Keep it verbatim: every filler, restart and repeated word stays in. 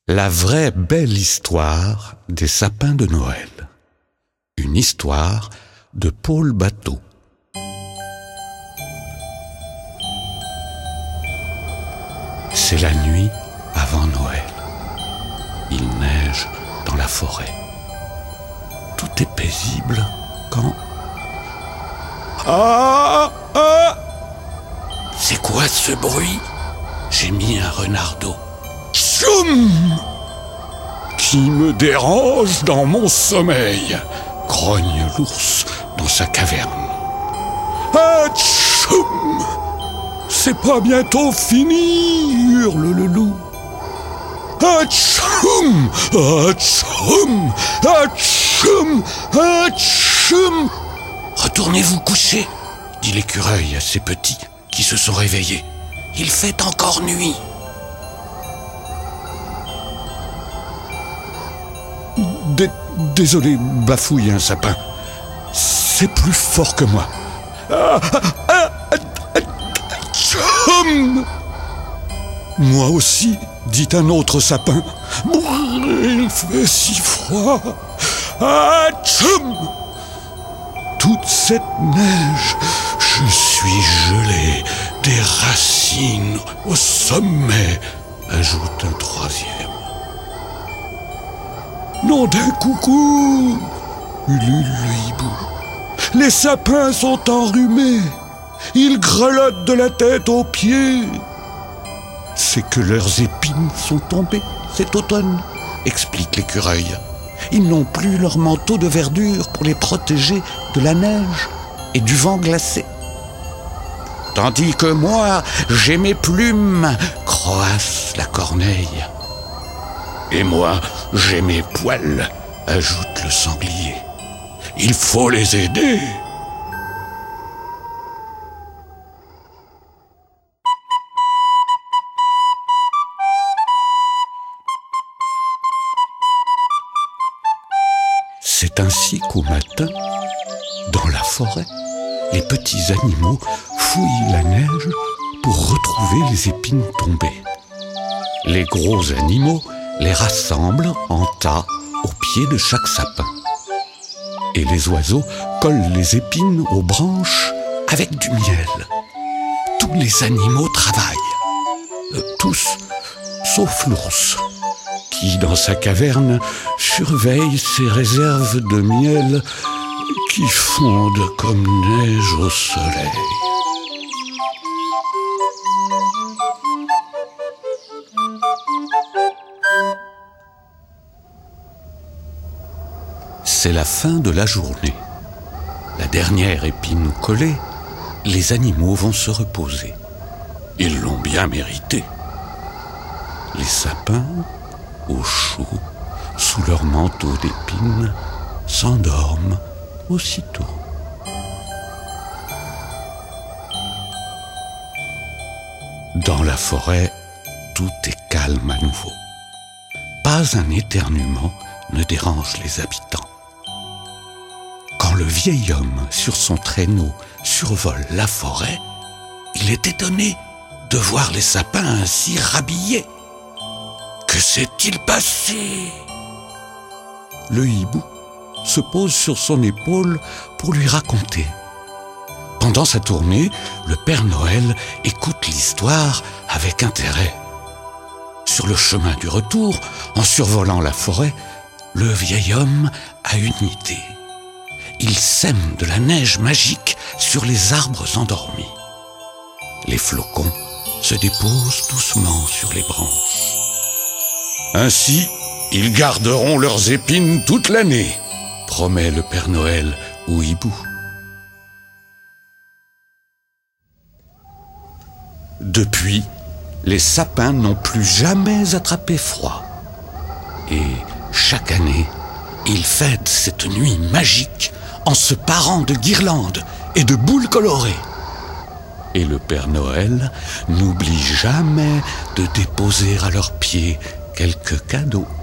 La vraie belle histoire des sapins de Noël. Une histoire de Paul Bateau. C'est la nuit avant Noël. Il neige dans la forêt. Tout est paisible quand... Ah, ah C'est quoi ce bruit? Gémit un renardeau. Tchoum! Qui me dérange dans mon sommeil? Grogne l'ours dans sa caverne. Ah, tchoum! C'est pas bientôt fini, hurle le loup. Atchoum! Atchoum! Atchoum! Atchoum! Retournez-vous coucher, dit l'écureuil à ses petits qui se sont réveillés. Il fait encore nuit. D- Désolé, bafouille un sapin. C'est plus fort que moi. Ah, ah, ah, ah, Tchoum! Moi aussi, dit un autre sapin. Il fait si froid. Ah, tchoum! Toute cette neige, je suis gelé des racines au sommet, ajoute un troisième. Nom d'un coucou, ulule le hibou. Les sapins sont enrhumés. Ils grelottent de la tête aux pieds. C'est que leurs épines sont tombées cet automne, explique l'écureuil. Ils n'ont plus leur manteau de verdure pour les protéger de la neige et du vent glacé. Tandis que moi, j'ai mes plumes, croasse la corneille. Et moi, j'ai mes poils, ajoute le sanglier. Il faut les aider. C'est ainsi qu'au matin, dans la forêt, les petits animaux fouillent la neige pour retrouver les épines tombées. Les gros animaux les rassemblent en tas au pied de chaque sapin. Et les oiseaux collent les épines aux branches avec du miel. Tous les animaux travaillent, euh, tous, sauf l'ours, qui, dans sa caverne, surveille ses réserves de miel qui fondent comme neige au soleil. C'est la fin de la journée. La dernière épine collée, les animaux vont se reposer. Ils l'ont bien mérité. Les sapins, au chaud, sous leur manteau d'épines, s'endorment aussitôt. Dans la forêt, tout est calme à nouveau. Pas un éternuement ne dérange les habitants. Quand le vieil homme, sur son traîneau, survole la forêt, il est étonné de voir les sapins ainsi rhabillés. Que s'est-il passé? Le hibou se pose sur son épaule pour lui raconter. Pendant sa tournée, le Père Noël écoute l'histoire avec intérêt. Sur le chemin du retour, en survolant la forêt, le vieil homme a une idée. Il sème de la neige magique sur les arbres endormis. Les flocons se déposent doucement sur les branches. Ainsi, ils garderont leurs épines toute l'année, promet le Père Noël au hibou. Depuis, les sapins n'ont plus jamais attrapé froid. Et chaque année, ils fêtent cette nuit magique en se parant de guirlandes et de boules colorées. Et le Père Noël n'oublie jamais de déposer à leurs pieds quelques cadeaux.